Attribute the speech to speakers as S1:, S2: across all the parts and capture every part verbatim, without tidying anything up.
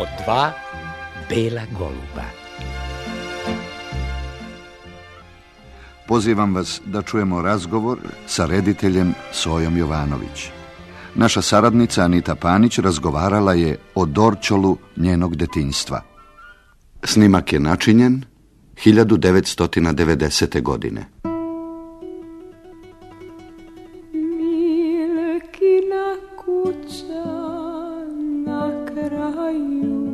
S1: od dva bela goluba.
S2: Pozivam vas da čujemo razgovor sa rediteljem Sojom Jovanović. Naša saradnica Anita Panić razgovarala je o Dorćolu njenog detinjstva. Snimak je načinjen hiljadu devetsto devedesete. godine.
S3: Milkina kuća na kraju,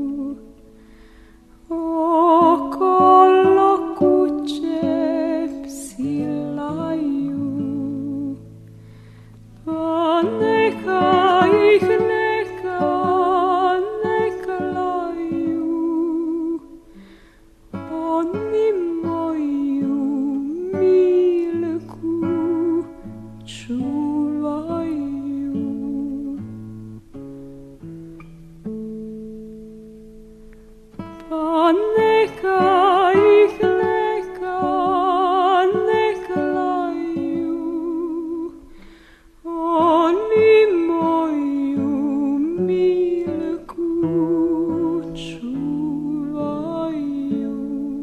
S3: okolo kuće psi laju, pa neka ih neka neka laju, oni moju Milku čuvaju. Pa neka ih neka neka laju, oni moju Milku čuvaju.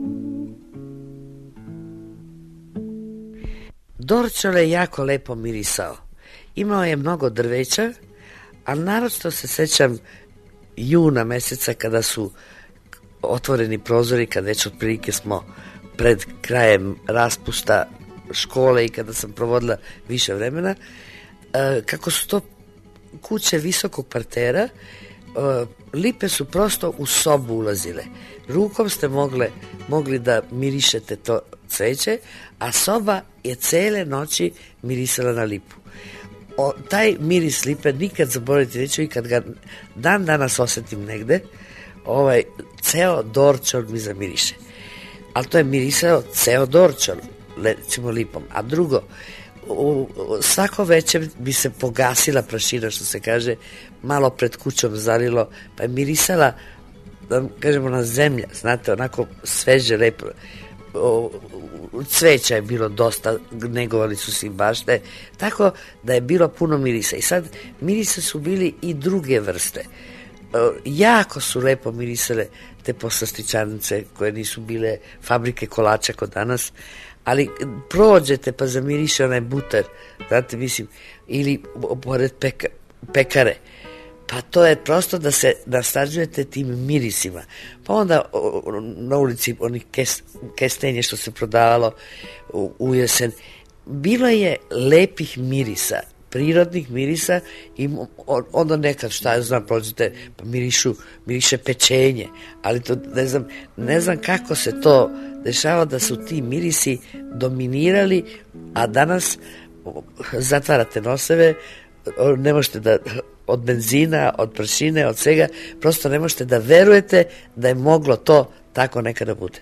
S4: Dorćol je jako lepo mirisao. Imao je mnogo drveća, ali naročito se sećam juna meseca kada su otvoreni prozori, kad već otprilike smo pred krajem raspusta škole i kada sam provodila više vremena, kako su to kuće visokog partera, lipe su prosto u sobu ulazile. Rukom ste mogle, mogli da mirišete to cveće, a soba je cele noći mirisala na lipu. O, taj miris lipe nikad zaboraviti neću i kad ga dan danas osetim negde, ovaj, ceo Dorćol mi zamiriše. Ali to je mirisao ceo Dorćol, recimo lipom. A drugo, u, svako večer bi se pogasila prašina, što se kaže, malo pred kućom zalilo, pa je mirisala, da kažemo, na zemlja, znate, onako sveže, lepo. O, cveća je bilo dosta, negovali su se i bašte, tako da je bilo puno mirisa. I sad mirisa su bili i druge vrste. O, jako su lepo mirisale te poslastičarnice koje nisu bile fabrike kolača kod danas, ali prođete pa zamiriše onaj butar, znate, mislim, ili pored peka, pekare, pa to je prosto da se naslađujete tim mirisima. Pa onda na ulici onih kes, kestenje što se prodavalo u, u jesen. Bilo je lepih mirisa, prirodnih mirisa i onda nekad, šta ja znam, prođete pa mirišu, miriše pečenje, ali to ne znam, ne znam kako se to dešava da su ti mirisi dominirali, a danas zatvarate noseve, ne možete da od benzina, od pršine, od svega, prosto ne možete da verujete da je moglo to tako nekada bude.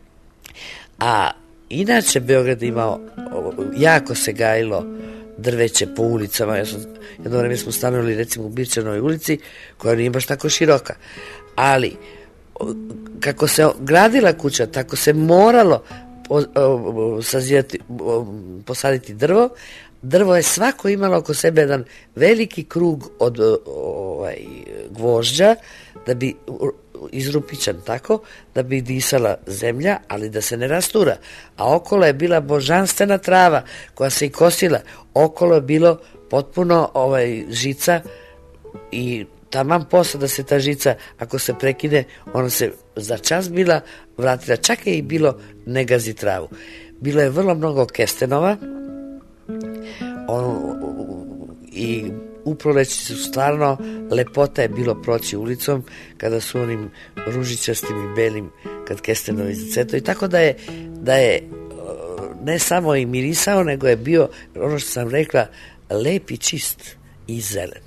S4: A inače Beograd imao, jako se gajilo drveće po ulicama. Ja sam, jedno vreme smo stanovali recimo u Birčanovoj ulici, koja nije baš tako široka, ali kako se gradila kuća, tako se moralo sazijati, posaditi drvo. Drvo je svako imalo oko sebe jedan veliki krug od ovaj, gvožđa, da bi izrupičan tako, da bi disala zemlja, ali da se ne rastura. A okolo je bila božanstvena trava koja se i kosila. Okolo je bilo potpuno ovaj, žica i taman posle da se ta žica, ako se prekine, ona se za čas bila vratila. Čak je i bilo ne gazi travu. Bilo je vrlo mnogo kestenova, On, i u proleći su stvarno lepota je bilo proći ulicom kada su onim ružičastim i belim kad kestenovi zaceto i tako da je da je ne samo i mirisao, nego je bio, ono što sam rekla, lep i čist i zelen.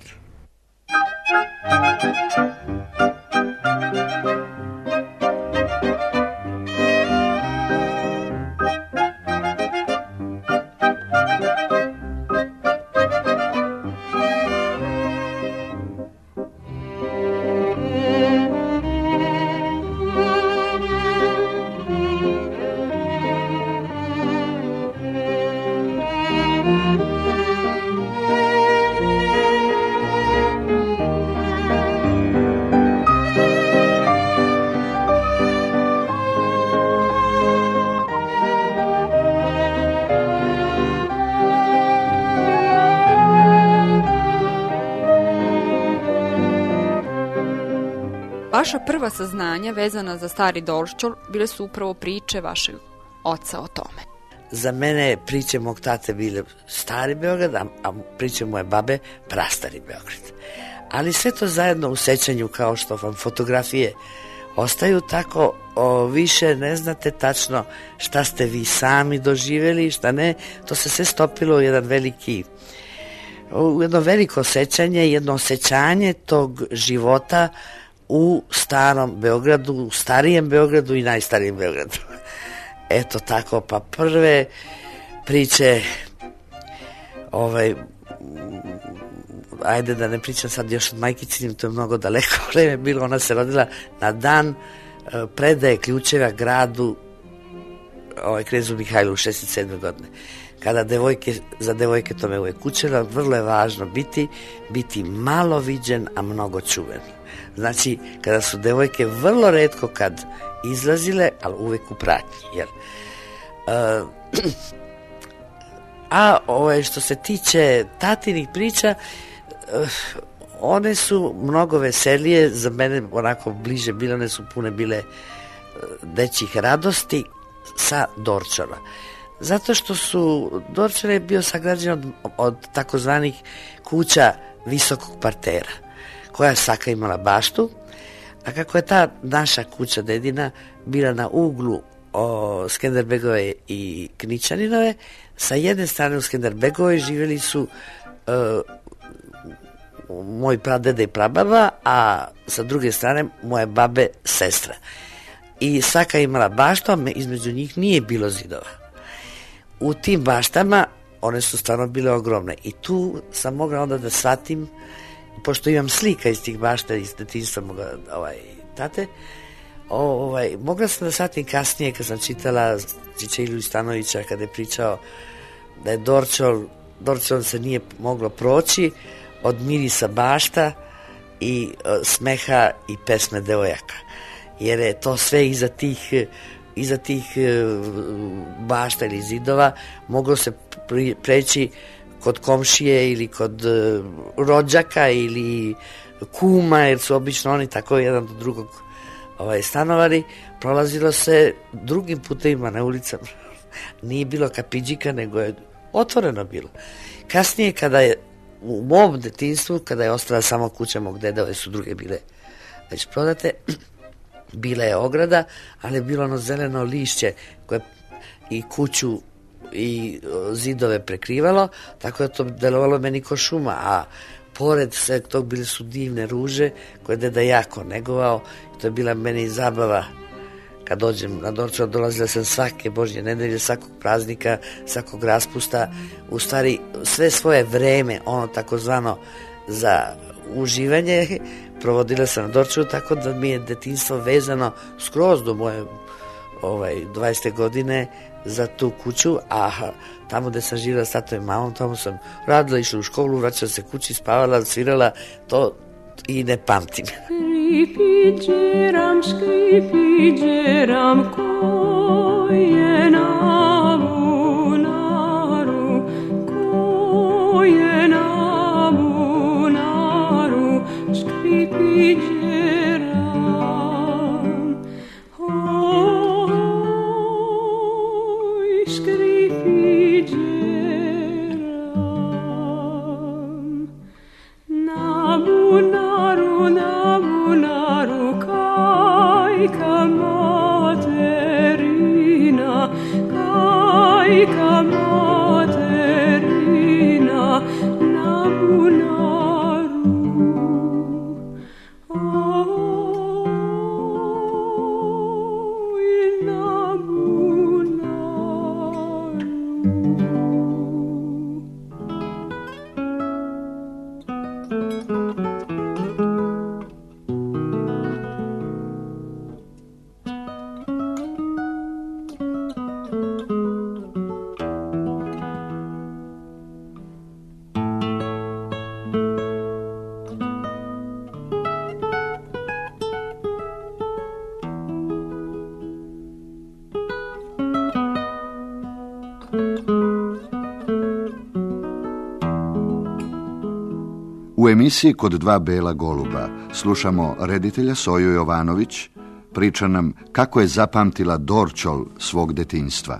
S5: Vaša prva saznanja vezana za Stari Dorćol bile su upravo priče vašeg oca o tome.
S4: Za mene priče mog tate bile Stari Beograd, a, a priče moje babe Prastari Beograd. Ali sve to zajedno u sećanju, kao što vam fotografije ostaju, tako o, više ne znate tačno šta ste vi sami doživjeli, šta ne. To se sve stopilo u jedan veliki, u jedno veliko sećanje, jedno osjećanje tog života u starom Beogradu, u starijem Beogradu i najstarijem Beogradu. Eto tako, pa prve priče, ovaj, ajde da ne pričam sad još od majkicinim, to je mnogo daleko vreme bilo, ona se rodila na dan predaje ključeva gradu, ovaj, Knezu Mihajlu u šezdeset sedme godine. Kada devojke, za devojke to me uvek učila, vrlo je važno biti, biti malo viđen, a mnogo čuven. Znači, kada su devojke vrlo retko kad izlazile, ali uvek u pratnji, jer uh, a ovaj, što se tiče tatinih priča, uh, one su mnogo veselije, za mene onako bliže bile, one su pune bile uh, dečjih radosti sa Dorćola. Zato što su, Dorćol je bio sagrađen od, od takozvanih kuća visokog partera, koja je svaka imala baštu, a kako je ta naša kuća dedina bila na uglu o Skenderbegove i Knićaninove, sa jedne strane u Skenderbegovoj živjeli su uh, moj pradede i prababa, a sa druge strane moje babe sestra. I svaka je imala baštu, a između njih nije bilo zidova. U tim baštama one su stvarno bile ogromne i tu sam mogla onda da shvatim, pošto imam slika iz tih bašta iz detinjstva moga, ovaj, tate, ovaj, mogla sam da shvatim kasnije kad sam čitala Čiče Iliju Stanovića kada je pričao da je Dorćol, Dorćol se nije moglo proći od mirisa bašta i uh, smeha i pesme devojaka, jer je to sve iza tih iza tih bašta ili zidova moglo se preći kod komšije ili kod rođaka ili kuma, jer su obično oni tako jedan do drugog ovaj, stanovali. Prolazilo se drugim putevima na ulicama. Nije bilo kapiđika, nego je otvoreno bilo. Kasnije, kada je u mom detinjstvu, kada je ostala samo kuća mog deda, ove su druge bile već prodate, bila je ograda, ali je bilo ono zeleno lišće koje i kuću i zidove prekrivalo, tako da to delovalo meni ko šuma, a pored sve tog bile su divne ruže koje je deda jako negovao i to je bila meni zabava. Kad dođem na Dorćol, dolazila sam svake Božje nedelje, svakog praznika, svakog raspusta, u stvari sve svoje vreme, ono takozvano za uživanje, provodila sam na Dorćolu, tako da mi je detinjstvo vezano skroz do moje ovaj, dvadesete godine za tu kuću, a tamo gde sam živjela s tatom i mamom, tamo sam radila, išla u školu, vraćala se kući, spavala, svirala, to i ne pamtim.
S3: Škripiđeram, škripiđeram, ko je na bunaru, ko je na bunaru, škripiđeram, oj, škripiđeram, na bunaru, na bunaru, kajka materina, kajka materina, na bunaru, oj, na bunaru.
S2: U emisiji Kod dva bela goluba slušamo reditelja Soju Jovanović, priča nam kako je zapamtila Dorćol svog detinjstva.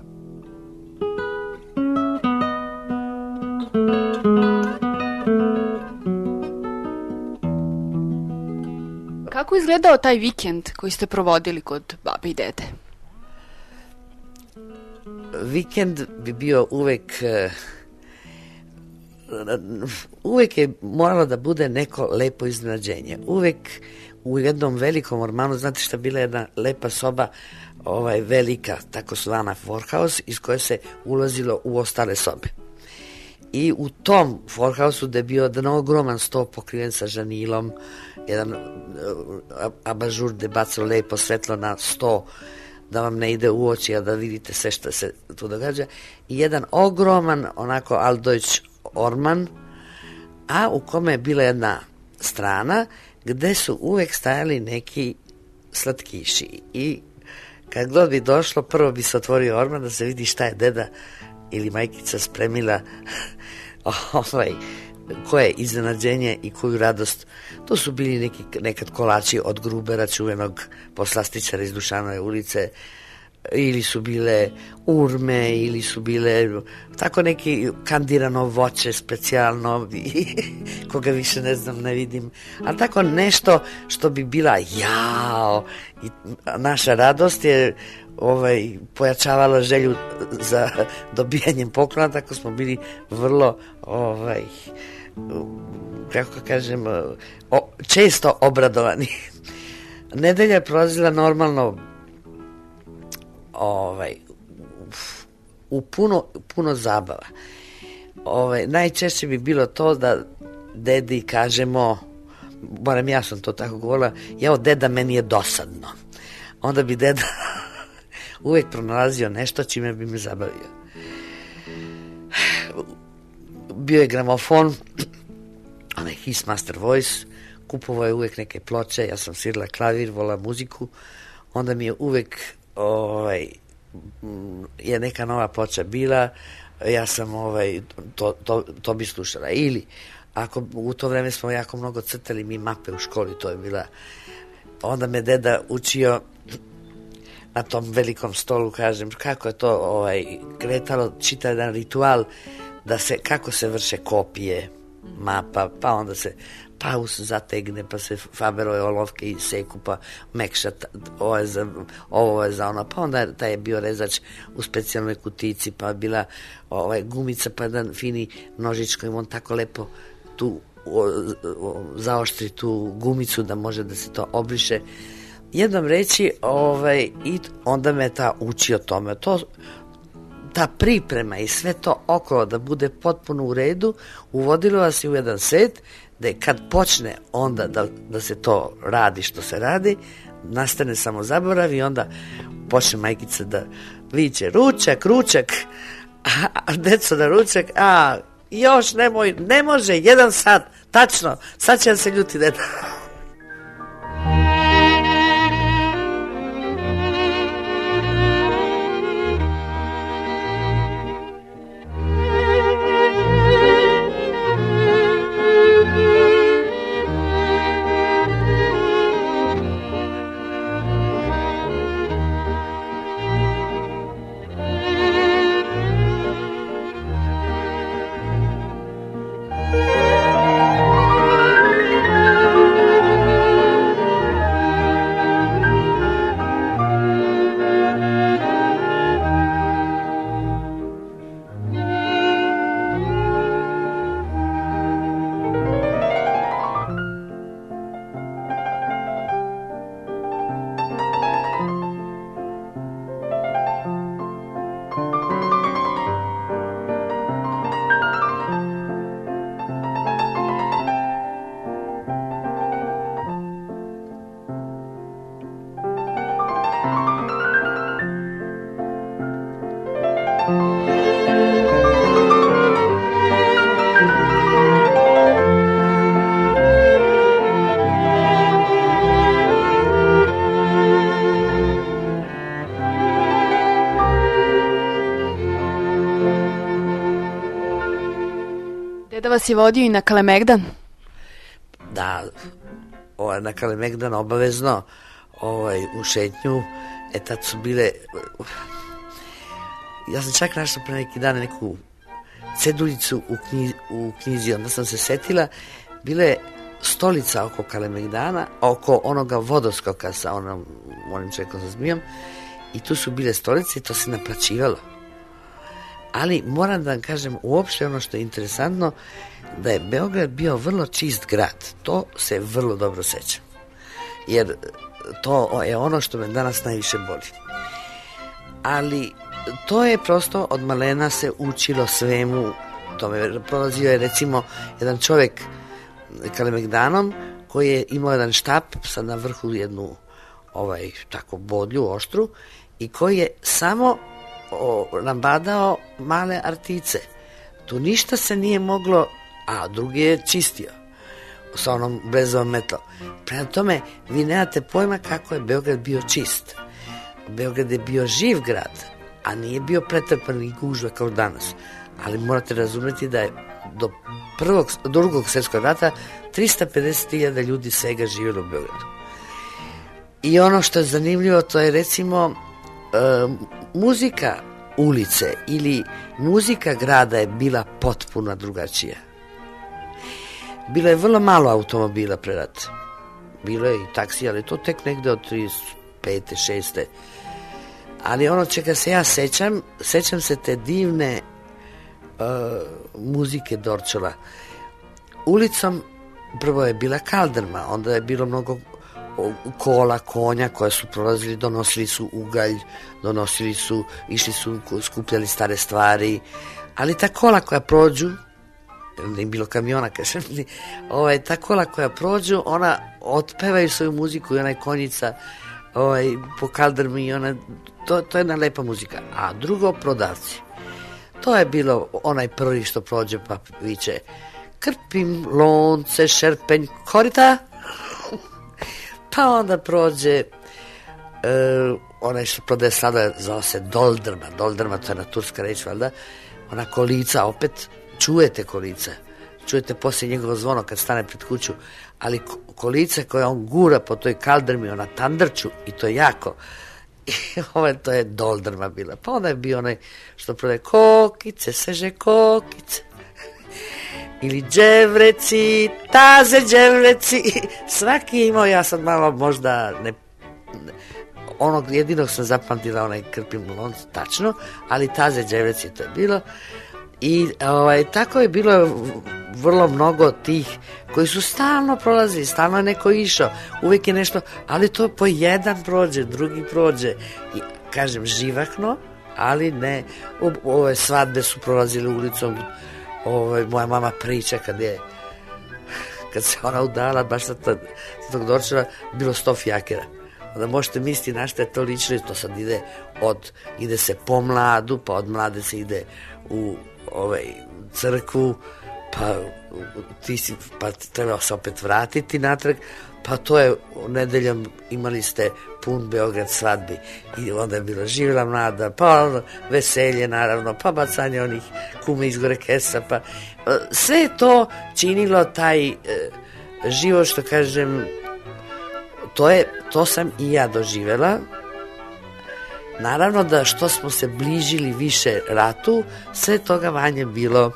S5: Kako je izgledao taj vikend koji ste provodili kod babe i dede?
S4: Vikend bi bio uvek... Uvek je moralo da bude neko lepo iznenađenje. Uvek u jednom velikom ormanu, znate šta, bila jedna lepa soba, ovaj, velika, tako zvana Forhaus, iz koje se ulazilo u ostale sobe. I u tom Forhausu da je bio jedan ogroman sto pokriven sa žanilom, jedan abažur da je bacilo lepo svetlo na sto, da vam ne ide u oči, a da vidite sve što se tu događa. I jedan ogroman, onako Altdeutsch orman, a u kome je bila jedna strana gde su uvek stajali neki slatkiši. I kad god bi došlo, prvo bi se otvorio orman da se vidi šta je deda ili majkica spremila, ovaj, koje iznenađenje i koju radost. To su bili neki, nekad kolači od Grubera, čuvenog poslastičara iz Dušanove ulice, ili su bile urme, ili su bile tako neki kandirano voće specijalno, koga više ne znam, ne vidim, ali tako nešto što bi bila jao, i naša radost je ovaj, pojačavala želju za dobijanjem poklona, tako smo bili vrlo ovaj, kako kažem, o, često obradovani. Nedelja je prolazila normalno ovaj, u puno, puno zabava. Ovaj, najčešće bi bilo to da dedi kažemo, barem ja sam to tako govorila, jao deda, meni je dosadno. Onda bi deda uvek pronalazio nešto čime bi me zabavio. Bio je gramofon, onaj His Master Voice, kupovao je uvek neke ploče, ja sam svirala klavir, vola muziku, onda mi je uvek ovaj, je neka nova ploča bila, ja sam ovaj, to, to, to bi slušala. Ili, ako u to vreme smo jako mnogo crtali mi mape u školi, to je bila, onda me deda učio na tom velikom stolu, kažem, kako je to ovaj, kretalo, čita jedan ritual, da se, kako se vrše kopije mapa, pa onda se paus zategne, pa se Faberove olovke iseku, pa mekša, ovo je za, ovo je za ono, pa onda taj je bio rezač u specijalnoj kutici, pa bila ovaj, gumica, pa jedan fini nožić kojim on tako lepo tu o, o, zaoštri tu gumicu da može da se to obriše. Jednom reći, ovaj, i onda me ta uči o tome. To, ta priprema i sve to okolo da bude potpuno u redu, uvodilo vas i u jedan set, da je kad počne onda da, da se to radi što se radi, nastane samo zaborav i onda počne majkica da viče ručak, ručak, a, a deco na ručak, a još nemoj, ne može, jedan sat, tačno, sad će se ljuti deda.
S5: Deda vas je vodio i na Kalemegdan?
S4: da ovaj, na Kalemegdan obavezno ovaj, u šetnju, e tad su bile, ja sam čak našla pre neki dan neku ceduljicu u, knjizi, u knjizi, onda sam se setila, bile stolica oko Kalemegdana, oko onoga vodoskoka sa onom, onim čekom sa zmijom, i tu su bile stolice i to se naplaćivalo. Ali moram da vam kažem, uopšte ono što je interesantno, da je Beograd bio vrlo čist grad. To se vrlo dobro sećam. Jer to je ono što me danas najviše boli. Ali to je prosto, od malena se učilo svemu tome. Prolazio je recimo jedan čovek Kalemegdanom koji je imao jedan štap, sad na vrhu jednu ovaj, tako bodlju, oštru, i koji je samo o, nabadao male artice. Tu ništa se nije moglo, a drugi je čistio sa onom brezovom metlom. Prema tome, vi nemate pojma kako je Beograd bio čist. Beograd je bio živ grad, a nije bio pretrpan i gužva kao danas. Ali morate razumeti da je do prvog, drugog svjetskog rata trista pedeset hiljada ljudi svega živjelo u Beogradu. I ono što je zanimljivo, to je recimo e, muzika ulice ili muzika grada je bila potpuno drugačija. Bilo je vrlo malo automobila pre rata. Bilo je i taksi, ali to tek negde od trideset pete, šeste Ali ono čega se ja sećam, sećam se te divne uh, muzike Dorćola. Ulicom prvo je bila kaldrma, onda je bilo mnogo kola, konja koja su prolazili, donosili su ugalj, donosili su, išli su, skupljali stare stvari, ali ta kola koja prođu, nije bilo kamiona, kažem, ovaj, ta kola koja prođu, ona otpevaju svoju muziku i onaj konjica ovaj, po kaldrmi i ona, to, to je jedna lepa muzika. A drugo, prodavci. To je bilo onaj prvi što prođe pa viče krpim lonce, šerpenj, korita. Pa onda prođe uh, onaj što prodaje sada, zove se doldrma. Doldrma, to je na turska reč, valjda. Ona kolica, opet čujete kolica. Čujete poslije njegovo zvono kad stane pred kuću. Ali kolica koja on gura po toj kaldrmi, ona tandrču i to je jako. I ovaj, to je doldrma bila. Pa onda je bio onaj što prodaje kokice, seže kokice. Ili dževreci, taze dževreci. Svaki je imao, ja sad malo možda ne, onog jedinog sam zapamtila onaj krpim lonc, tačno, ali taze dževreci to je bilo. I ovaj, tako je bilo vrlo mnogo tih koji su stalno prolazili, stalno je neko išao, uvijek je nešto, ali to po jedan prođe, drugi prođe. I, kažem, živahno, ali ne, ove svadbe su prolazile ulicom. Ovo, moja mama priča kad je kad se ona udala baš sa tog Dorćola, bilo sto fjakera. Onda možete misliti na što je to lično, to sad ide od, ide se po mladu, pa od mlade se ide u ovaj, crkvu, pa ti si, pa treba se opet vratiti natrag, pa to je nedeljom imali ste pun Beograd svadbi i onda je bilo živjela mlada, pa ono, veselje naravno, pa bacanje onih kume izgore kesa, pa sve je to činilo taj e, život, što kažem, to je, to sam i ja doživjela. Naravno da što smo se bližili više ratu, sve toga manje bilo.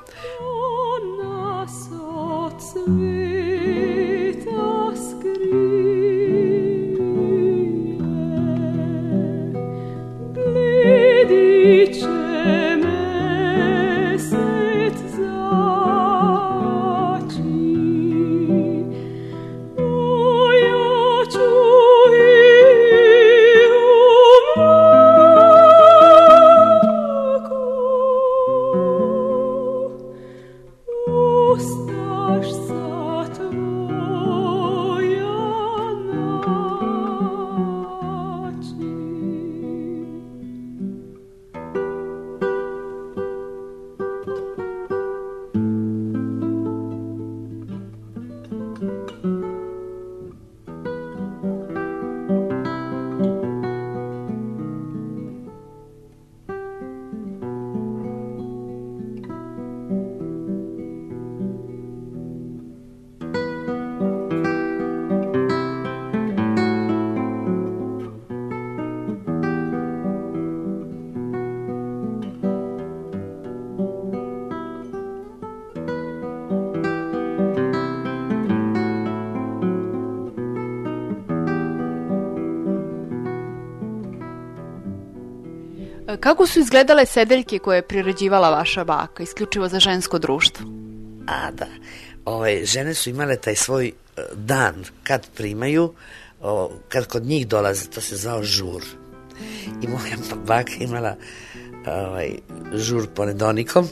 S3: Ustaš sa
S5: Kako su izgledale sedeljke koje je priređivala vaša baka, isključivo za žensko društvo?
S4: A da, ovaj, žene su imale taj svoj uh, dan kad primaju, o, kad kod njih dolaze, to se zvao žur. I moja baka imala ovaj, žur ponedonikom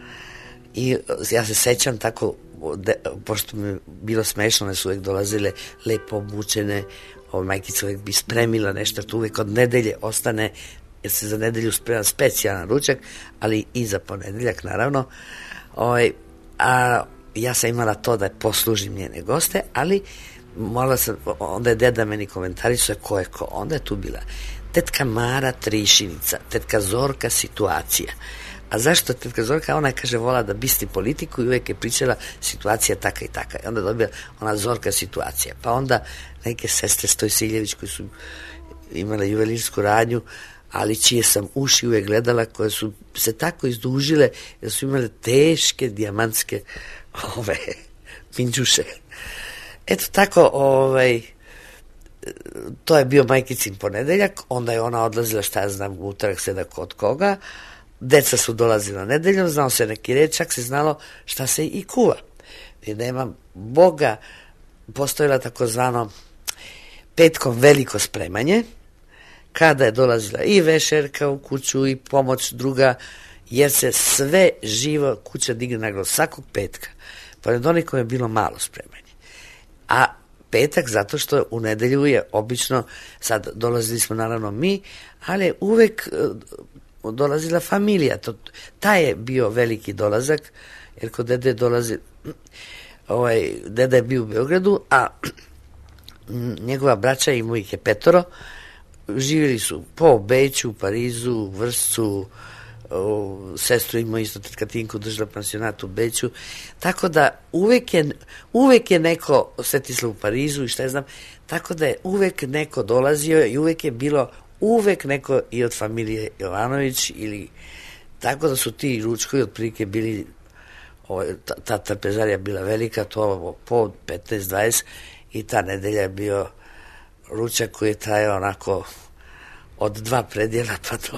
S4: i ja se sećam tako, de, pošto mi je bilo smešno, one su uvek dolazile lepo obučene, ovaj, majkica uvek bi spremila nešto, to uvek od nedelje ostane, jer se za nedelju sprema specijalan ručak, ali i za ponedeljak naravno. Ovaj, a ja sam imala to da poslužim njene goste, ali morala sam, onda je deda meni komentarisao ko je ko, onda je tu bila tetka Mara Trišinica, tetka Zorka Situacija. A zašto tetka Zorka? Ona je, kaže, vola da bisni politiku i uvek je pričala situacija taka i taka. I onda dobila ona Zorka Situacija. Pa onda neke sestre Stojsiljević koji su imale juvelirsku radnju, ali čije sam uši uvek gledala, koje su se tako izdužile jer su imale teške dijamantske ove minđuše. Eto tako, ovaj, to je bio majkicin ponedeljak, onda je ona odlazila, šta ja znam, u utorak seda kod koga, deca su dolazila nedeljom, znao se neki red, čak se znalo šta se i kuva. I nema Boga, postojila takozvano petkom veliko spremanje, kada je dolazila i vešerka u kuću i pomoć druga, jer se sve živo kuća digne naglo svakog petka. Ponedonikom je bilo malo spremanje. A petak, zato što u nedelju je obično, sad dolazili smo naravno mi, ali je uvek dolazila familija. To, taj je bio veliki dolazak, jer kod dede dolazi, ovaj, deda je bio u Beogradu, a njegova braća, ima ih je petoro, živjeli su po Beću, Parizu, Vršcu, o, sestru ima isto tetka Tinku držala pansionat u Beću, tako da uvek je, uvek je neko Svetislav u Parizu i šta je znam, tako da je uvek neko dolazio i uvek je bilo uvek neko i od familije Jovanović, ili tako da su ti ručkovi otprilike bili, o, ta, ta trpezarija bila velika, to po petnaest dvadeset, i ta nedelja je bio ručak koji je trajao onako od dva predjela pa do...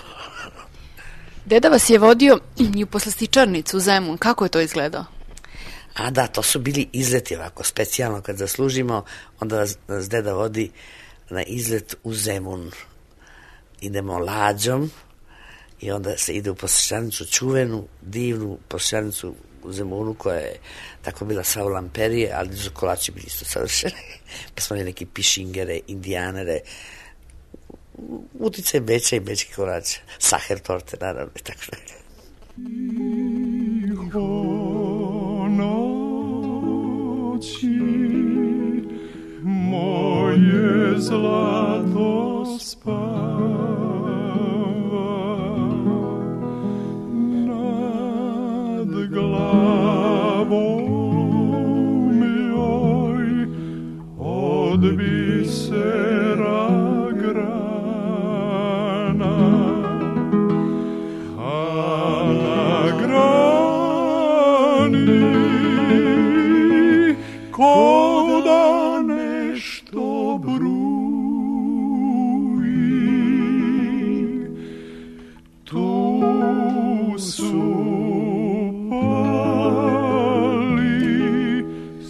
S5: Deda vas je vodio i u poslastičarnicu u Zemun. Kako je to izgledao?
S4: A da, to su bili izleti ovako, specijalno kad zaslužimo, onda nas, nas deda vodi na izlet u Zemun. Idemo lađom i onda se ide u poslastičarnicu, čuvenu, divnu poslastičarnicu u Zemunu, koja je tako bila sva u lamperije, ali su kolači bili isto savršene. Pa smo imali neki pišingere, indijanere, uticaj Beča i bečki kolač, saher torte, naravno, i tako dalje.
S6: Tiho noći, moje zlato spava, nad glavom joj od bisera grana, a na grani ko da nešto bruji, tu su pali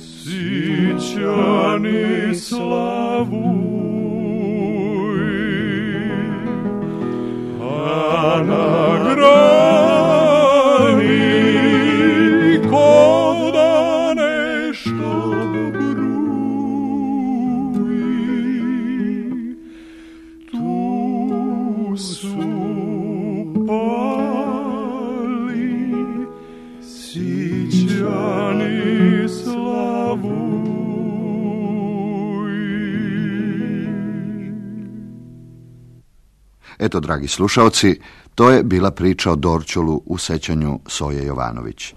S6: sićani slavu, a na grani ko da nešto bruji, tu su pali sićani slavu.
S2: Eto, dragi slušaoci, to je bila priča o Dorćolu u sećanju Soje Jovanović.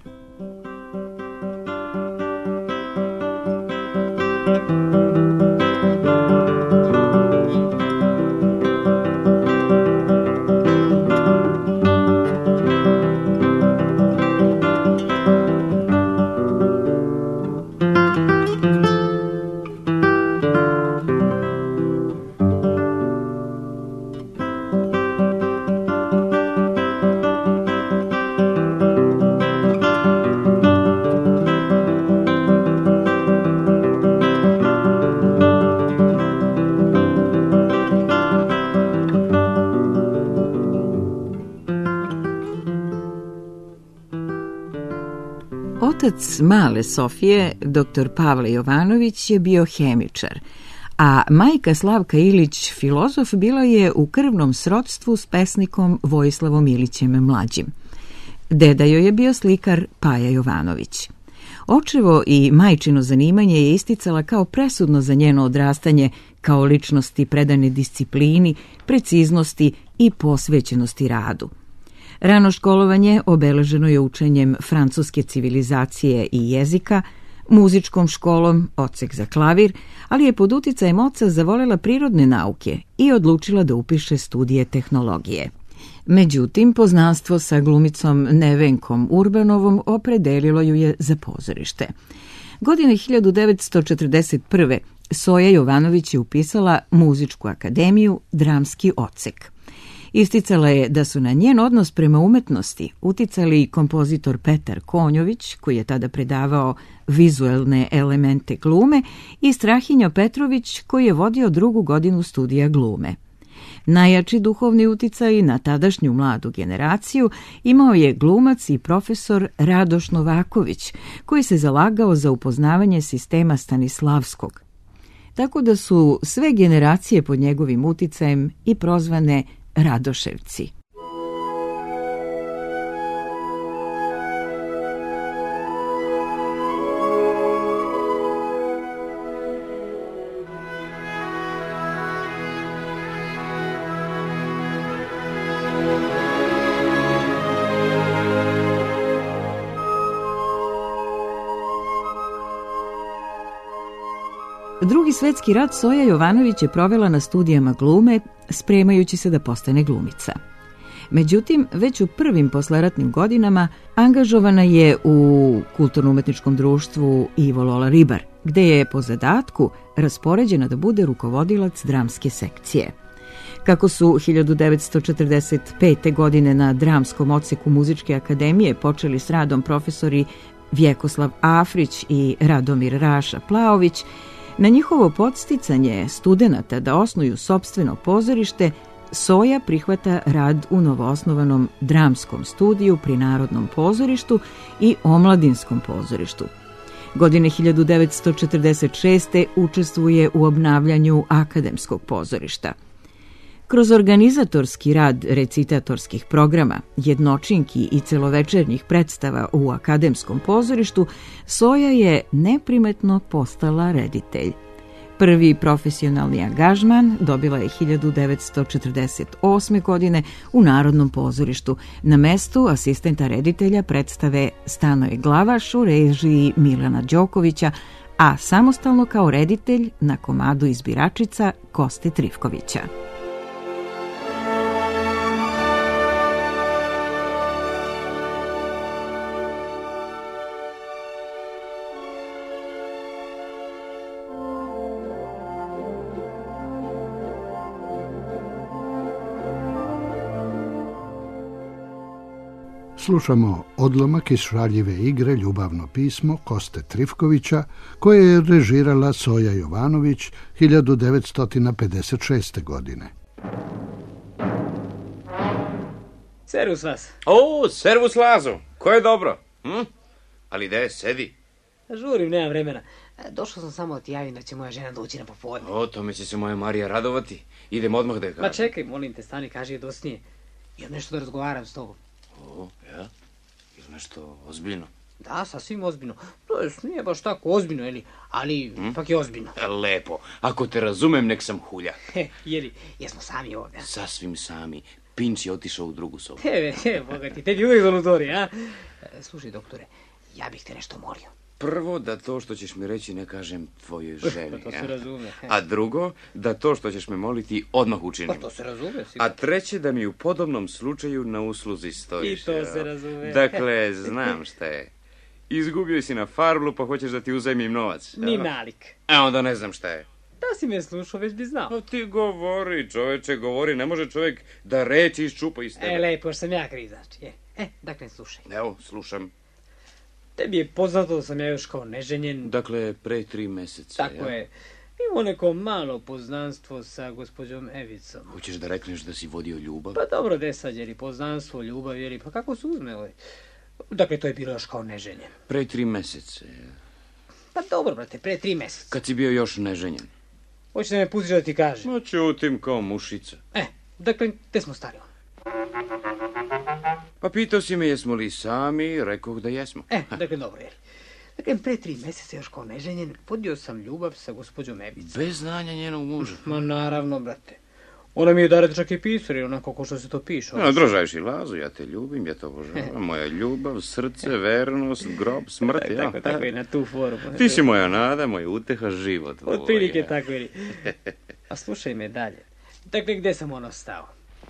S7: Otac male Sofije, doktor Pavle Jovanović, je bio hemičar, a majka Slavka Ilić, filozof, bila je u krvnom srodstvu s pesnikom Vojislavom Ilićem mlađim. Deda joj je bio slikar Paja Jovanović. Očevo i majčino zanimanje je isticala kao presudno za njeno odrastanje, kao ličnosti predane disciplini, preciznosti i posvećenosti radu. Rano školovanje obeleženo je učenjem francuske civilizacije i jezika, muzičkom školom, odsek za klavir, ali je pod uticajem oca zavolela prirodne nauke i odlučila da upiše studije tehnologije. Međutim, poznanstvo sa glumicom Nevenkom Urbanovom opredelilo ju je za pozorište. Godine hiljadu devetsto četrdeset prve. Soja Jovanović je upisala Muzičku akademiju, dramski odsek. Isticala je da su na njen odnos prema umetnosti uticali i kompozitor Petar Konjović, koji je tada predavao vizuelne elemente glume, i Strahinjo Petrović, koji je vodio drugu godinu studija glume. Najjači duhovni uticaj na tadašnju mladu generaciju imao je glumac i profesor Radoš Novaković, koji se zalagao za upoznavanje sistema Stanislavskog. Tako da su sve generacije pod njegovim uticajem i prozvane Radoševci. Drugi svetski rat Soja Jovanović je provela na studijama glume, spremajući se da postane glumica. Međutim, već u prvim posleratnim godinama angažovana je u kulturno-umetničkom društvu Ivo Lola Ribar, gde je po zadatku raspoređena da bude rukovodilac dramske sekcije. Kako su hiljadu devetsto četrdeset pete. godine na dramskom odseku Muzičke akademije počeli s radom profesori Vjekoslav Afrić i Radomir Raša Plaović, na njihovo podsticanje studenata da osnuju sopstveno pozorište, Soja prihvata rad u novoosnovanom dramskom studiju pri Narodnom pozorištu i Omladinskom pozorištu. Godine hiljadu devetsto četrdeset šeste. učestvuje u obnavljanju akademskog pozorišta. Kroz organizatorski rad recitatorskih programa, jednočinki i celovečernjih predstava u akademskom pozorištu, Soja je neprimetno postala reditelj. Prvi profesionalni angažman dobila je hiljadu devetsto četrdeset osme. godine u Narodnom pozorištu na mestu asistenta reditelja predstave Stanoje Glavaš u režiji Milana Đokovića, a samostalno kao reditelj na komadu Izbiračica Koste Trifkovića.
S8: Slušamo odlomak iz šaljive igre Ljubavno pismo Koste Trifkovića, koje je režirala Soja Jovanović hiljadu devetsto pedeset šeste. godine.
S9: Servus vas.
S10: O, servus Lazo, ko je dobro? Hm? Ali gde, sedi.
S9: Žurim, nemam vremena. Došao sam samo da ti javim da će moja žena doći na popodne.
S10: O, tome će se moja Marija radovati. Idem odmah da je kažem.
S9: Ma čekaj, molim te, stani, kaži je dosnije. Imam nešto da razgovaram s tobom.
S10: O, ja? Ili nešto ozbiljno?
S9: Da, sasvim ozbiljno. To je, nije baš tako ozbiljno, jeli, ali hm? ipak je ozbiljno.
S10: Lepo. Ako te razumem, nek sam hulja.
S9: He, jeli, jesmo sami ovdje.
S10: Sasvim sami. Pinč je otišao u drugu sobu.
S9: Evo, evo, boga ti, tebi uvijek zolutori, a? E, slušaj, doktore, ja bih te nešto molio.
S10: Prvo, da to što ćeš mi reći ne kažem tvojoj ženi.
S9: To se razume.
S10: A drugo, da to što ćeš me moliti odmah učinim.
S9: Pa to se razume, sigurno.
S10: A treće, da mi u podobnom slučaju na usluzi stojiš.
S9: I to se razume.
S10: Dakle, znam šta je. Izgubio si na farlu, pa hoćeš da ti uzajmim novac.
S9: Ni nalik.
S10: A onda ne znam šta je.
S9: Da si me slušao, već bi znao.
S10: No ti govori, čoveče, govori. Ne može čovjek da reči iščupa iz tebe.
S9: E, lepo, sam ja kriv, znači. E, e, dakle, slušaj.
S10: Evo, slušam.
S9: Tebi je poznato da sam ja još kao neženjen.
S10: Dakle, pre tri meseca.
S9: Tako
S10: ja?
S9: je. Imao neko malo poznanstvo sa gospođom Evicom.
S10: Hoćeš da rekneš da si vodio ljubav?
S9: Pa dobro, de sad, jer i poznanstvo, ljubav, jer i pa kako se uzme, ovaj. Dakle, to je bilo još kao neženjen.
S10: Pre tri mesece.
S9: Pa dobro, brate, pre tri mjeseca.
S10: Kad si bio još neženjen.
S9: Hoćeš da me pustiš da ti kažem?
S10: No, čutim kao mušica.
S9: E, dakle, gde smo stali?
S10: Pa pitao si me jesmo li sami, rekoh da jesmo.
S9: E, dakle, dobro, jel? Dakle, pre tri mjeseca još kao neženjen, vodio sam ljubav sa gospođom Evicom.
S10: Bez znanja njenog muža.
S9: Ma naravno, brate. Ona mi je darete čak i pisar, onako ko što se to piše.
S10: No, drožaješ i Lazu, ja te ljubim, ja te obožavam. Moja ljubav, srce, vernost, grob, smrt, ja.
S9: Tako, tako i na tu foru.
S10: Ti si moja nada, moja uteha, život.
S9: Od prilike tako ili. A slušaj me dalje. Dakle, gde sam ono stao?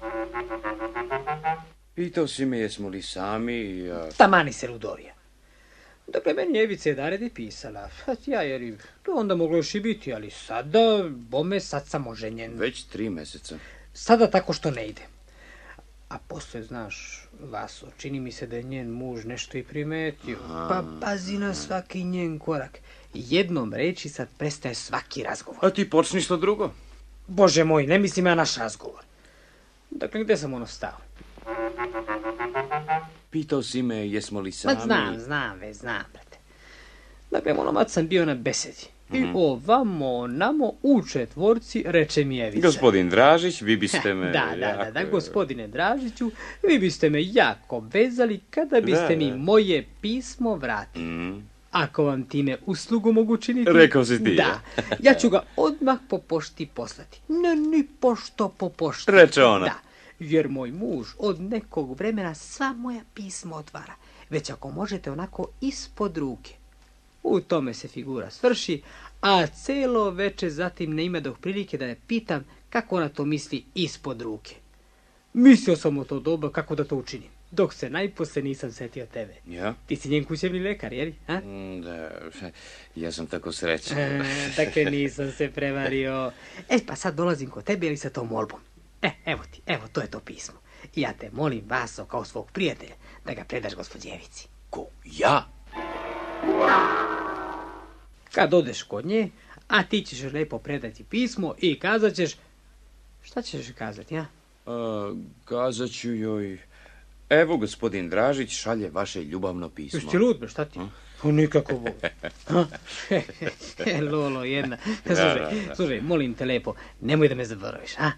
S10: Pitao si me jesmo li sami, ja...
S9: Tamani se ludovija. Dakle, meni Evica je daredi pisala. Ja, jer to onda moglo još i biti, ali sada, bome, sad sam oženjen.
S10: Već tri meseca.
S9: Sada tako što ne ide. A posle, znaš, Vaso, čini mi se da je njen muž nešto i primetio.
S10: Aha.
S9: Pa pazi na svaki njen korak. Jednom reči sad prestaje svaki razgovor.
S10: A ti počni što drugo?
S9: Bože moj, ne mislim ja naš razgovor. Dakle, gde sam ono stao?
S10: Pitao si me jesmo li sami...
S9: Ma znam, znam, već znam, brate. Dakle, monomad sam bio na besedi. I
S10: Mhm.
S9: ovamo, namo, u četvorci, reče mi Evica.
S10: Gospodin Dražić, vi biste me...
S9: Da, da, da,
S10: jako-
S9: da, gospodine Dražiću, vi biste me jako vezali kada biste
S10: Da,
S9: mi
S10: da.
S9: moje pismo vratili.
S10: Mm.
S9: Ako vam time uslugu mogu činiti...
S10: Rekao si ti,
S9: Da, ja ću ga odmah po pošti poslati. Ne, ni pošto po pošti.
S10: Reče ona.
S9: Da, jer moj muž od nekog vremena sva moja pisma otvara. Već ako možete onako ispod ruke. U tome se figura svrši, a celo veče zatim ne ima dok prilike da je pitam kako ona to misli ispod ruke. Mislio sam u to doba kako da to učinim, dok se najposle nisam setio tebe.
S10: Ja?
S9: Ti si njen kućevni lekar, jeli? A?
S10: Mm, Da, ja sam tako srećan.
S9: E, dakle, nisam se prevario. E, pa sad dolazim kod tebe ili sa tom molbom. E, evo ti, evo, to je to pismo. I ja te molim, Vaso, kao svog prijatelja, da ga predaš gospođi Evici.
S10: Ko? Ja?
S9: Kad odeš kod nje, a ti ćeš joj lepo predati pismo i kazat ćeš... Šta ćeš kazati, ja?
S10: A, kazat ću joj... Evo, gospodin Dražić šalje vaše ljubavno pismo.
S9: Jesi ti lud, bre, šta ti? O, nikako bo. Lolo, jedna. Slušaj,
S10: da, da.
S9: slušaj, molim te lepo, nemoj da me zaboraviš, a?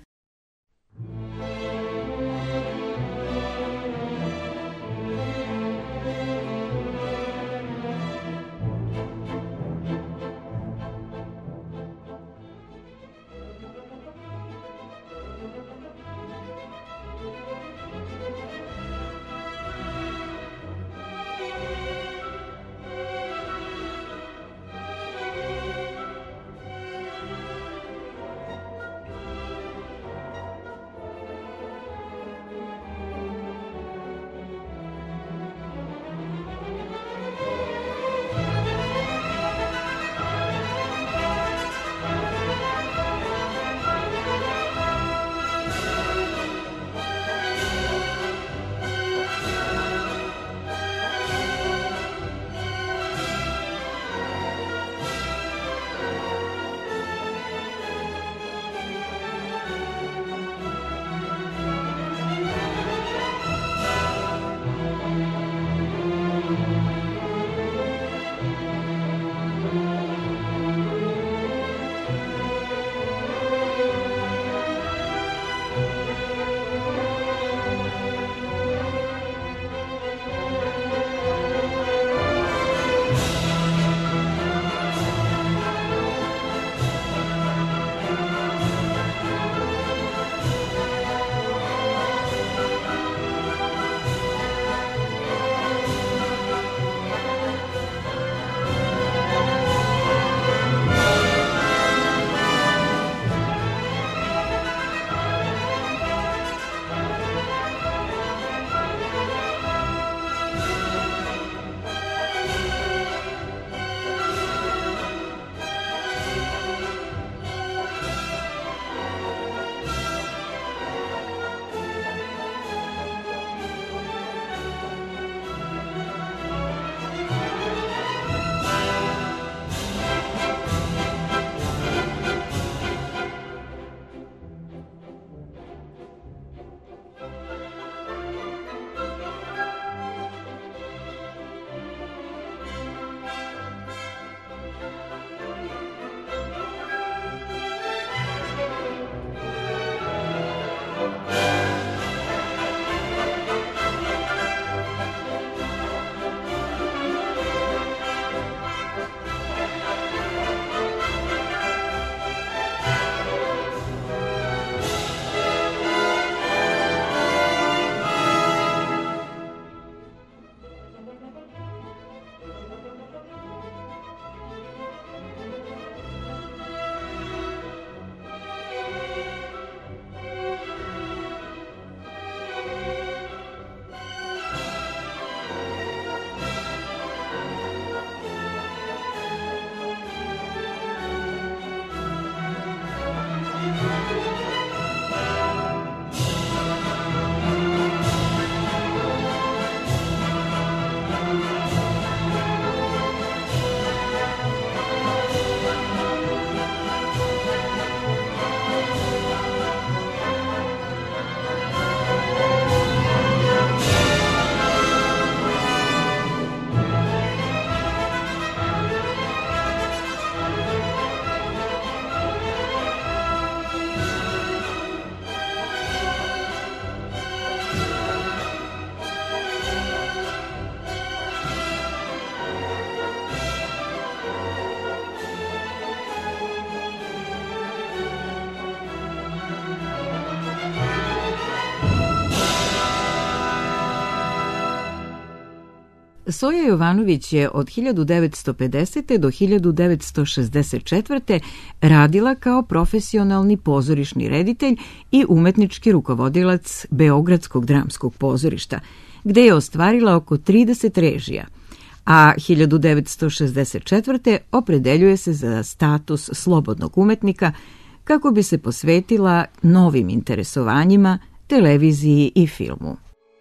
S7: Soja Jovanović je od hiljadu devetsto pedesete. do hiljadu devetsto šezdeset četvrte. radila kao profesionalni pozorišni reditelj i umetnički rukovodilac Beogradskog dramskog pozorišta, gde je ostvarila oko trideset režija, a hiljadu devetsto šezdeset četvrte. opredeljuje se za status slobodnog umetnika kako bi se posvetila novim interesovanjima, televiziji i filmu.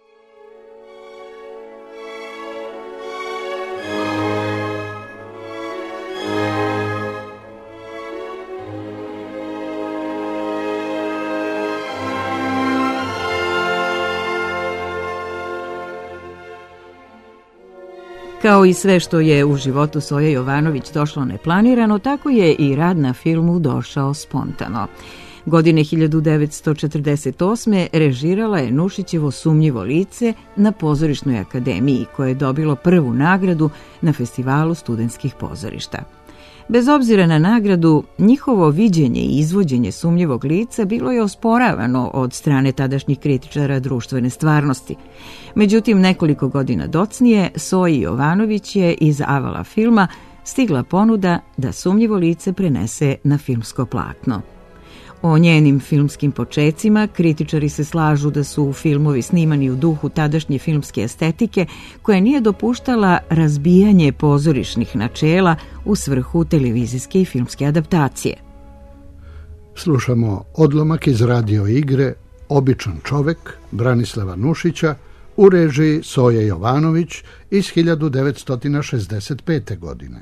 S7: Kao i sve što je u životu Soje Jovanović došlo neplanirano, tako je i rad na filmu došao spontano. Godine hiljadu devetsto četrdeset osme. režirala je Nušićevo Sumnjivo lice na Pozorišnoj akademiji, koje je dobilo prvu nagradu na Festivalu studentskih pozorišta. Bez obzira na nagradu, njihovo viđenje i izvođenje Sumnjivog lica bilo je osporavano od strane tadašnjih kritičara društvene stvarnosti. Međutim, nekoliko godina docnije, Soji Jovanović je iz avala filma stigla ponuda da Sumnjivo lice prenese na filmsko platno. O njenim filmskim počecima kritičari se slažu da su filmovi snimani u duhu tadašnje filmske estetike, koja nije dopuštala razbijanje pozorišnih načela u svrhu televizijske i filmske adaptacije.
S8: Slušamo odlomak iz radio igre Običan čovek Branislava Nušića u režiji Soje Jovanović iz hiljadu devetsto šezdeset pete. godine.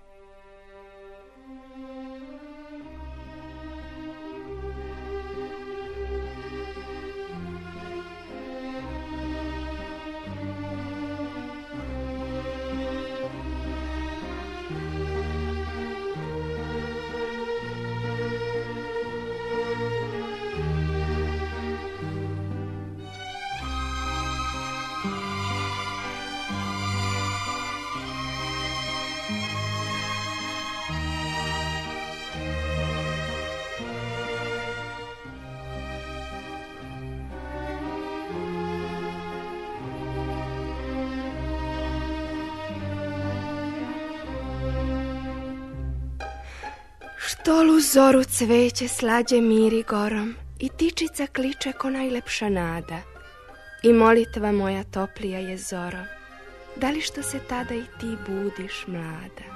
S11: Štolu zoru cveće slađe miri gorom i tičica kliče ko najlepša nada. I molitva moja toplija je zorom, da li što se tada i ti budiš mlada?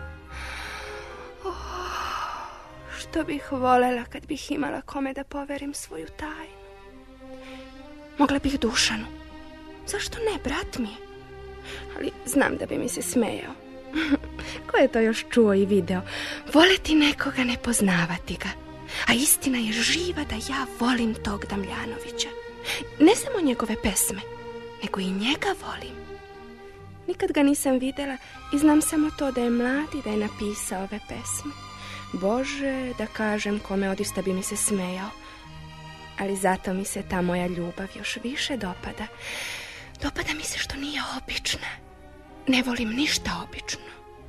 S11: Oh, što bih volela kad bih imala kome da poverim svoju tajnu. Mogla bih Dušanu, zašto ne, brat mi je, ali znam da bi mi se smejao. Ko je to još čuo i video? Voleti nekoga, ne poznavati ga. A istina je živa da ja volim tog Damljanovića. Ne samo njegove pesme, nego i njega volim. Nikad ga nisam videla i znam samo to da je mlad i da je napisao ove pesme. Bože, da kažem kome odista bi mi se smejao. Ali zato mi se ta moja ljubav još više dopada. Dopada mi se što nije obična. Ne volim ništa obično.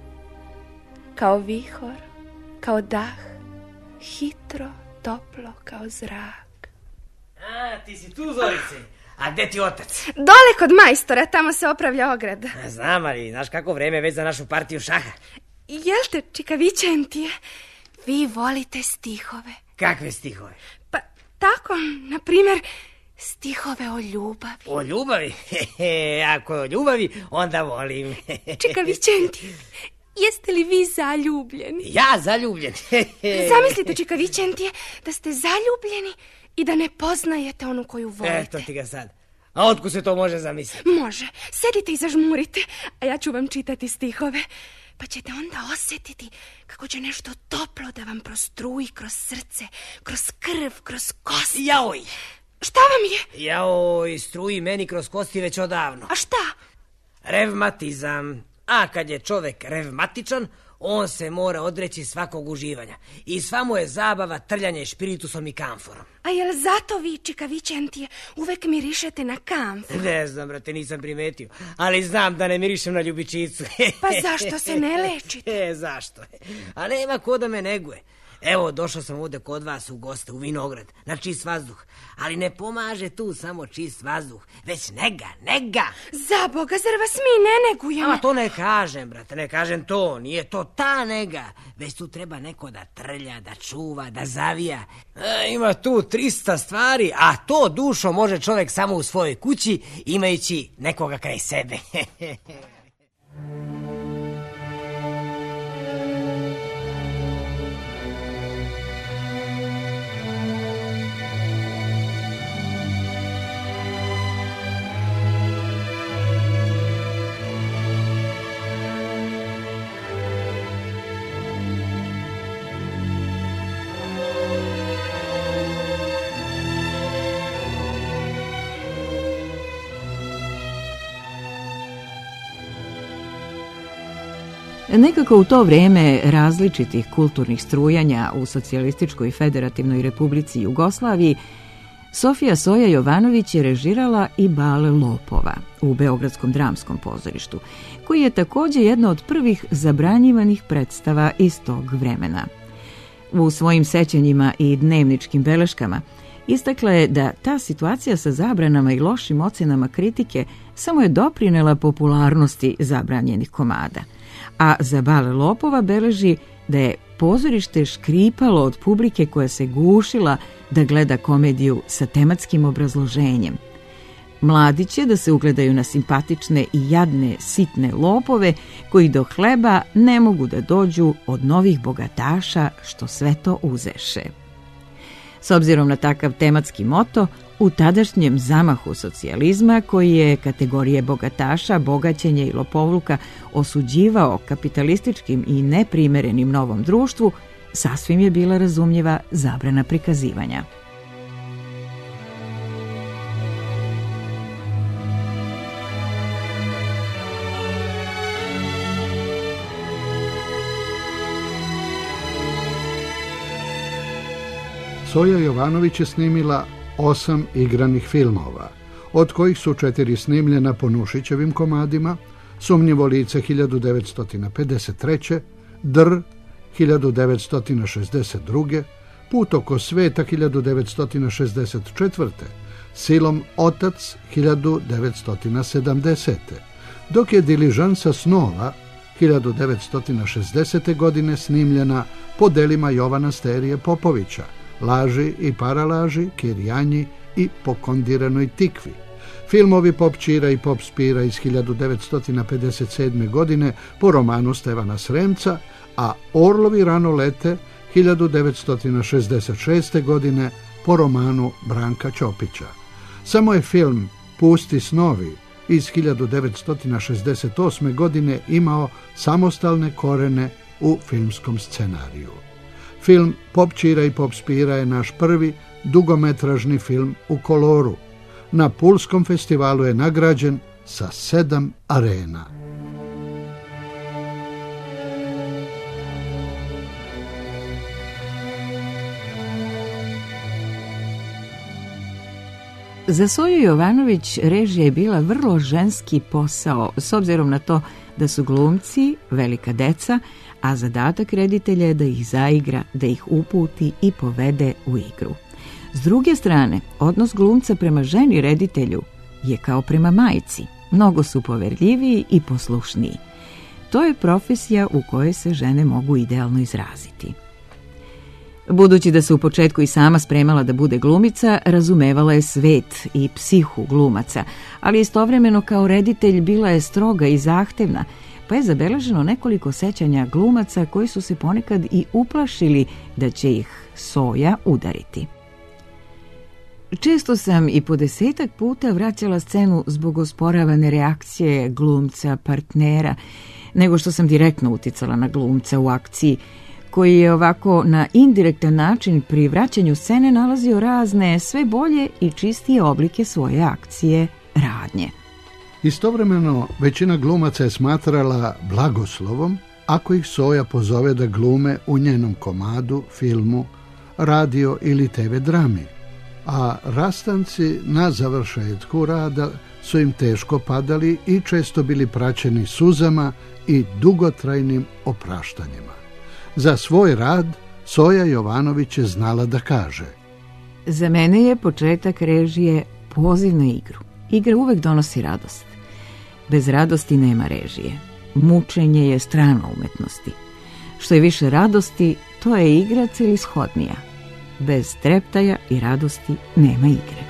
S11: Kao vihor, kao dah, hitro, toplo kao zrak.
S12: A, ti si tu, Zorice. A gde ti otac?
S11: Dole kod majstora, tamo se opravlja ograda.
S12: Znam, ali znaš kako vreme već za našu partiju šaha.
S11: Jel te, čikavićentije, vi volite stihove?
S12: Kakve stihove?
S11: Pa tako, na primjer, stihove o ljubavi.
S12: O ljubavi? Hehe, ako je o ljubavi, onda volim.
S11: Čikavićentije, jeste li vi zaljubljeni?
S12: Ja zaljubljen?
S11: Zamislite, čikavićentije, da ste zaljubljeni i da ne poznajete onu koju volite.
S12: Eto ti ga sad. A otkud se to može zamisliti?
S11: Može. Sedite i zažmurite, a ja ću vam čitati stihove. Pa ćete onda osjetiti kako će nešto toplo da vam prostruji kroz srce, kroz krv, kroz kosti.
S12: Jaoj!
S11: Šta vam je?
S12: Jaoj, struji meni kroz kosti već odavno.
S11: A šta?
S12: Revmatizam. A kad je čovek revmatičan, on se mora odreći svakog uživanja. I sva mu je zabava trljanje špiritusom i kamforom.
S11: A jel zato vi, čikavićentije, uvek mirišete na kamfor?
S12: Ne znam, brate, nisam primetio. Ali znam da ne mirišem na ljubičicu.
S11: Pa zašto se ne lečite?
S12: E, zašto? A nema ko da me neguje. Evo, došao sam ovdje kod vas u goste u vinograd, na čist vazduh. Ali ne pomaže tu samo čist vazduh, već nega, nega.
S11: Za Boga, zar vas mi ne negujemo?
S12: A to ne kažem, brate, ne kažem to. Nije to ta nega, već tu treba neko da trlja, da čuva, da zavija. E, ima tu trista stvari, a to dušo može čovjek samo u svojoj kući, imajući nekoga kraj sebe.
S7: Nekako u to vrijeme različitih kulturnih strujanja u Socijalističkoj i Federativnoj Republici Jugoslaviji, Sofija Soja Jovanović je režirala i Bale lopova u Beogradskom dramskom pozorištu, koji je također jedna od prvih zabranjivanih predstava iz tog vremena. U svojim sećanjima i dnevničkim beleškama istakla je da ta situacija sa zabranama i lošim ocjenama kritike samo je doprinela popularnosti zabranjenih komada. A za Bale lopova beleži da je pozorište škripalo od publike koja se gušila da gleda komediju sa tematskim obrazloženjem. Mladi će da se ugledaju na simpatične i jadne, sitne lopove koji do hleba ne mogu da dođu od novih bogataša što sve to uzeše. S obzirom na takav tematski moto, u tadašnjem zamahu socijalizma, koji je kategorije bogataša, bogaćenja i lopovluka osuđivao kapitalističkim i neprimerenim novom društvu, sasvim je bila razumljiva zabrana prikazivanja.
S8: Soja Jovanović je snimila osam igranih filmova, od kojih su četiri snimljena po Nušićevim komadima: Sumnjivo lice hiljadu devetsto pedeset treće, Dr hiljadu devetsto šezdeset druge, Put oko sveta hiljadu devetsto šezdeset četvrte, Silom otac hiljadu devetsto sedamdesete, dok je Diližansa snova hiljadu devetsto šezdesete godine snimljena po delima Jovana Sterije Popovića, Laži i paralaži, Kirjanji i Po kondiranoj tikvi. Filmovi Pop Čira i Pop Spira iz hiljadu devetsto pedeset sedme. godine po romanu Stevana Sremca, a Orlovi rano lete hiljadu devetsto šezdeset šeste. godine po romanu Branka Ćopića. Samo je film Pusti snovi iz hiljadu devetsto šezdeset osme. godine imao samostalne korene u filmskom scenariju. Film Pop Čira i Pop Spira je naš prvi dugometražni film u koloru. Na Pulskom festivalu je nagrađen sa sedam arena.
S7: Za Soju Jovanović režija je bila vrlo ženski posao, s obzirom na to da su glumci velika deca, a zadatak reditelja je da ih zaigra, da ih uputi i povede u igru. S druge strane, odnos glumca prema ženi reditelju je kao prema majci. Mnogo su poverljiviji i poslušniji. To je profesija u kojoj se žene mogu idealno izraziti. Budući da se u početku i sama spremala da bude glumica, razumevala je svet i psihu glumaca, ali istovremeno kao reditelj bila je stroga i zahtevna, pa je zabeleženo nekoliko sećanja glumaca koji su se ponekad i uplašili da će ih Soja udariti. Često sam i po desetak puta vraćala scenu zbog osporavane reakcije glumca, partnera, nego što sam direktno uticala na glumca u akciji, koji je ovako na indirektan način pri vraćanju scene nalazio razne sve bolje i čistije oblike svoje akcije, radnje.
S8: Istovremeno, većina glumaca je smatrala blagoslovom ako ih Soja pozove da glume u njenom komadu, filmu, radio ili te ve drami, a rastanci na završetku rada su im teško padali i često bili praćeni suzama i dugotrajnim opraštanjima. Za svoj rad Soja Jovanović je znala da kaže:
S7: Za mene je početak režije poziv na igru. Igra uvek donosi radost. Bez radosti nema režije. Mučenje je strana umetnosti. Što je više radosti, to je igra celishodnija. Bez treptaja i radosti nema igre.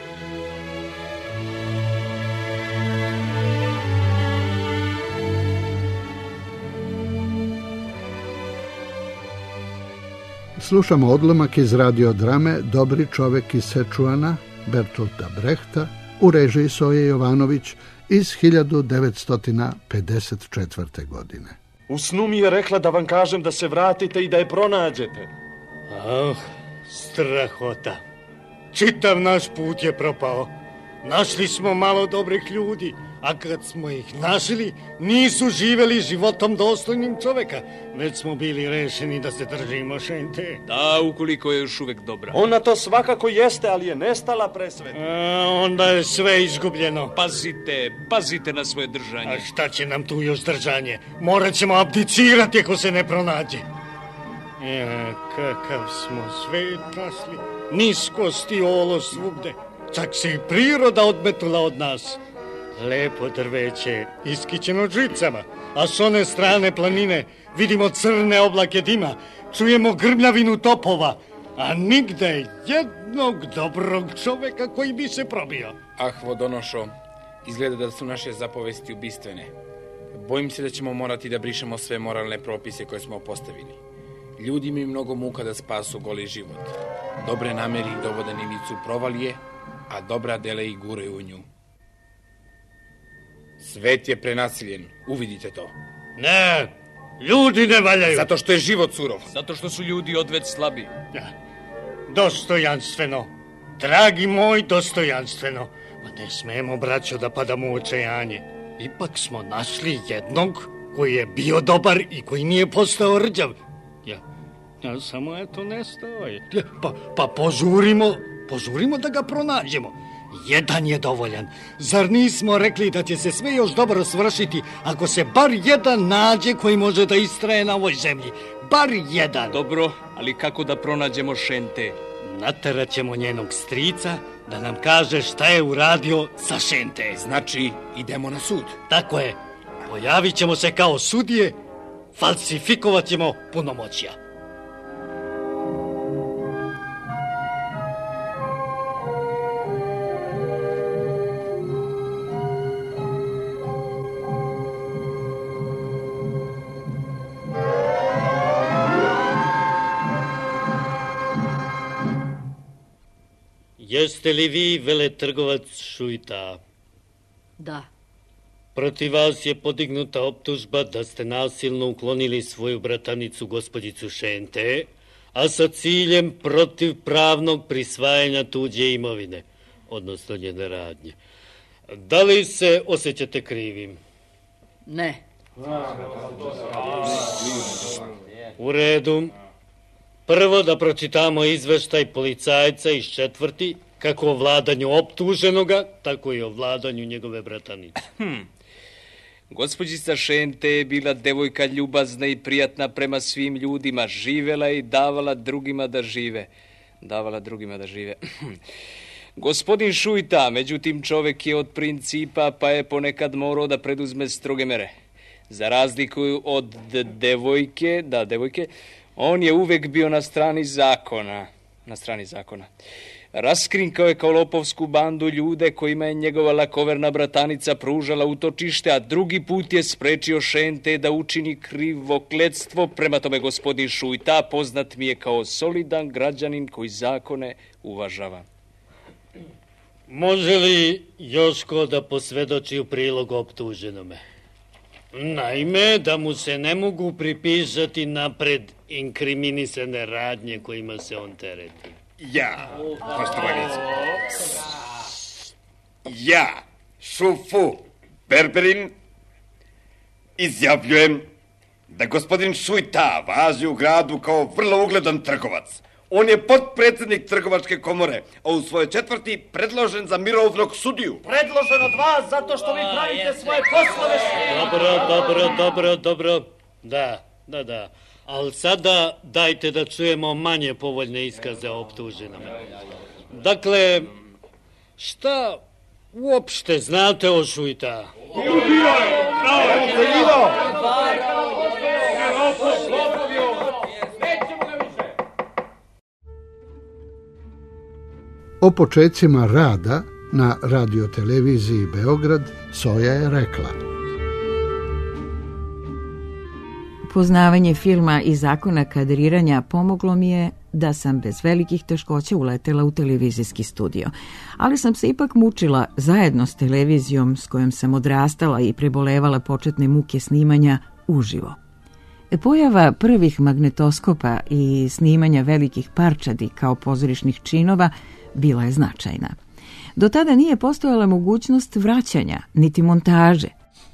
S8: Slušamo odlomak iz radiodrame Dobri čovek iz Sečuana Bertolta Brehta u režiji Soje Jovanović iz hiljadu devetsto pedeset četvrte. godine.
S6: U snu mi je rekla da vam kažem da se vratite i da je pronađete.
S13: Ah, strahota. Čitav naš put je propao. Našli smo malo dobrih ljudi, a kad smo ih našli, nisu živeli životom dostojnim čoveka, već smo bili rešeni da se držimo šente.
S14: Da, ukoliko je još uvek dobra.
S6: Ona to svakako jeste, ali je nestala presvet.
S13: A, onda je sve izgubljeno.
S14: Pazite, pazite na svoje držanje.
S13: A šta će nam tu još držanje? Morat ćemo abdicirati ako se ne pronađe. Ja, kakav smo svet našli. Niskost i olo svugde. Čak se i priroda odmetula od nas. Lepo drveće, iskićeno žicama, a s one strane planine vidimo crne oblake dima, čujemo grmljavinu topova, a nigde jednog dobrog čoveka koji bi se probio.
S15: Ah, vodonošo, izgleda da su naše zapovesti ubistvene. Bojim se da ćemo morati da brišemo sve moralne propise koje smo postavili. Ljudi imaju mnogo muka da spasu goli život. Dobre nameri ih dovode na ivicu provalije, a dobra dela ih guraju u nju. Svet je prenasiljen, uvidite to.
S13: Ne, ljudi ne valjaju.
S15: Zato što je život surov.
S14: Zato što su ljudi odveć slabi.
S13: Ja. Dostojanstveno, dragi moj, dostojanstveno. Ma ne smemo, braćo, da padamo u očajanje. Ipak smo našli jednog koji je bio dobar i koji nije postao rđav. Ja, ja samo eto nestao je. Ja, pa, pa požurimo, požurimo da ga pronađemo. Jedan je dovoljan. Zar nismo rekli da će se sve još dobro svršiti ako se bar jedan nađe koji može da istraje na ovoj zemlji? Bar jedan.
S14: Dobro, ali kako da pronađemo Šente?
S13: Naterat ćemo njenog strica da nam kaže šta je uradio sa Šente.
S15: Znači, idemo na sud.
S13: Tako je. Pojavit ćemo se kao sudije, falsifikovat ćemo punomoćja. Jeste li vi veletrgovac Šujta?
S16: Da.
S13: Protiv vas je podignuta optužba da ste nasilno uklonili svoju bratanicu gospođicu Šente, a sa ciljem protiv pravnog prisvajanja tuđe imovine, odnosno njene radnje. Da li se osjećate krivim?
S16: Ne.
S13: U redu. Prvo da pročitamo izveštaj policajca iz četvrti, kako o vladanju optuženoga, tako i o vladanju njegove bratanice.
S14: Hm. Gospođica Šente je bila devojka ljubazna i prijatna prema svim ljudima. Živela i davala drugima da žive. Davala drugima da žive. Gospodin Šujta, međutim, čovek je od principa, pa je ponekad morao da preduzme stroge mere. Za razliku od devojke, da, devojke, on je uvek bio na strani zakona. Na strani zakona. Raskrinkao je kao lopovsku bandu ljude kojima je njegova lakoverna bratanica pružala utočište, a drugi put je sprečio Šente da učini krivokletstvo. Prema tome, gospodin Šujta poznat mi je kao solidan građanin koji zakone uvažava.
S13: Može li još ko da posvedoči u prilog optuženome? Naime, da mu se ne mogu pripisati napred inkriminisane radnje kojima se on tereti.
S17: Ja, poštovanice. Ja, Šufu Berberin, izjavljujem da gospodin Šujta važi u gradu kao vrlo ugledan trgovac. On je potpredsjednik trgovačke komore, a u svojoj četvrti predložen za mirovnog sudiju.
S6: Predložen od vas zato što vi pravite svoje poslove.
S13: Dobro, dobro, dobro, dobro. Da, da, da. Ali sada dajte da čujemo manje povoljne iskaze o optuženama. Dakle, šta uopšte znate o Šujta?
S8: O počecima rada na radioteleviziji Beograd Soja je rekla:
S7: Poznavanje filma i zakona kadriranja pomoglo mi je da sam bez velikih teškoća uletela u televizijski studio, ali sam se ipak mučila zajedno s televizijom s kojom sam odrastala i prebolevala početne muke snimanja uživo. Pojava prvih magnetoskopa i snimanja velikih parčadi kao pozorišnih činova bila je značajna. Do tada nije postojala mogućnost vraćanja, niti montaže.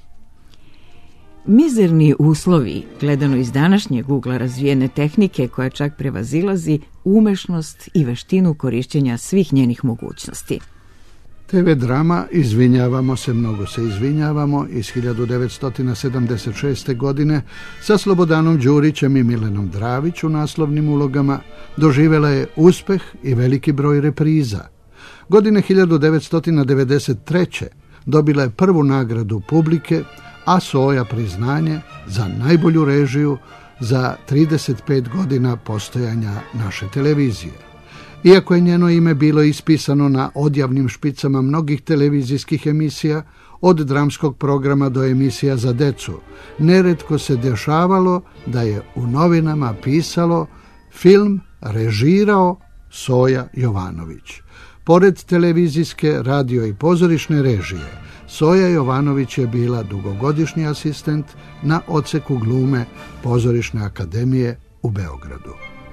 S7: Mizerni uslovi, gledano iz današnjeg ugla razvijene tehnike koja čak prevazilazi umešnost i veštinu korišćenja svih njenih mogućnosti.
S8: te ve drama Izvinjavamo se, mnogo se izvinjavamo iz hiljadu devetsto sedamdeset šeste. godine sa Slobodanom Đurićem i Milenom Dravić u naslovnim ulogama doživjela je uspeh i veliki broj repriza. Godine hiljadu devetsto devedeset treće. dobila je prvu nagradu publike, a Soja priznanje za najbolju režiju za trideset pet godina postojanja naše televizije. Iako je njeno ime bilo ispisano na odjavnim špicama mnogih televizijskih emisija, od dramskog programa do emisija za decu, neretko se dešavalo da je u novinama pisalo film režirao Soja Jovanović. Pored televizijske, radio i pozorišne režije, Soja Jovanović je bila dugogodišnji asistent na odseku glume Pozorišne akademije u Beogradu.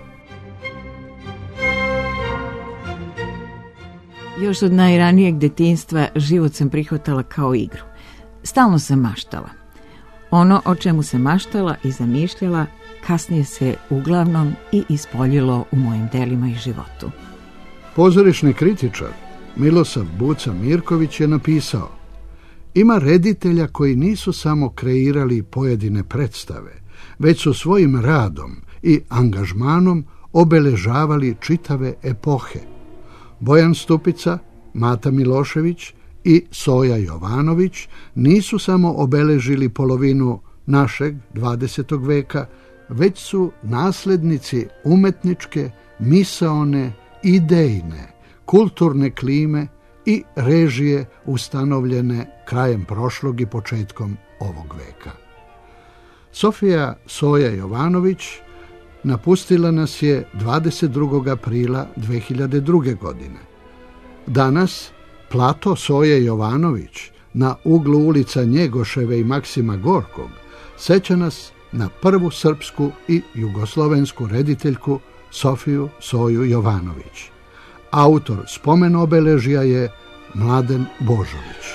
S7: Još od najranijeg detinjstva život sam prihvatala kao igru. Stalno sam maštala. Ono o čemu se maštala i zamišljala kasnije se uglavnom i ispoljilo u mojim delima i životu.
S8: Pozorišni kritičar Milosav Buca Mirković je napisao: ima reditelja koji nisu samo kreirali pojedine predstave, već su svojim radom i angažmanom obeležavali čitave epohe. Bojan Stupica, Mata Milošević i Soja Jovanović nisu samo obeležili polovinu našeg dvadesetog veka, već su naslednici umetničke, misaone, idejne, kulturne klime i režije ustanovljene krajem prošlog i početkom ovog veka. Sofija Soja Jovanović napustila nas je dvadeset drugog aprila dve hiljade druge. godine. Danas plato Soje Jovanović na uglu ulica Njegoševe i Maksima Gorkog seća nas na prvu srpsku i jugoslovensku rediteljku Sofiju Soju Jovanović. Autor spomen obeležja je Mladen Božović.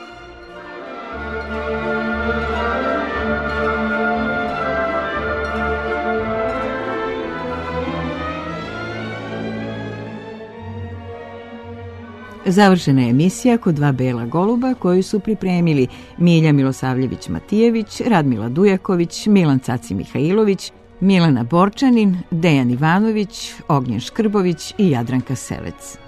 S7: Završena je emisija Kod dva bela goluba koju su pripremili Milja Milosavljević-Matijević, Radmila Dujaković, Milan Caci Mihajlović, Milena Borčanin, Dejan Ivanović, Ognjen Škrbović i Jadranka Selec.